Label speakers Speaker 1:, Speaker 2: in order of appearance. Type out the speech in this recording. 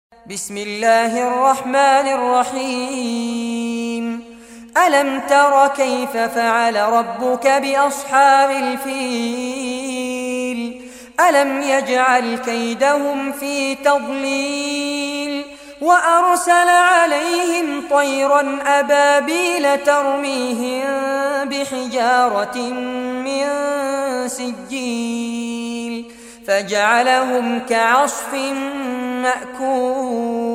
Speaker 1: بسم الله الرحمن الرحيم. ألم تر كيف فعل ربك بأصحاب الفيل؟ ألم يجعل كيدهم في تضليل وأرسل عليهم طيرا أبابيل ترميهم بحجارة من سجيل فجعلهم كعصف مأكول.